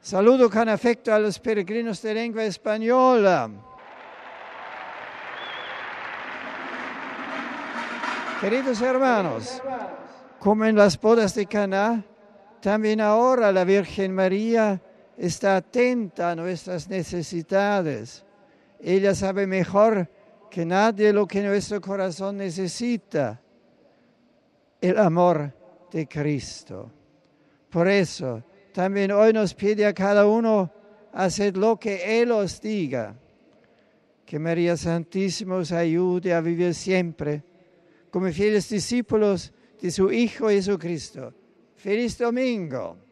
Saludo con afecto a los peregrinos de lengua española. Queridos hermanos, como en las bodas de Caná, también ahora la Virgen María está atenta a nuestras necesidades. Ella sabe mejor que nadie lo que nuestro corazón necesita, el amor de Cristo. Por eso, también hoy nos pide a cada uno hacer lo que Él os diga. Que María Santísima os ayude a vivir siempre como fieles discípulos de su Hijo Jesucristo. ¡Feliz domingo!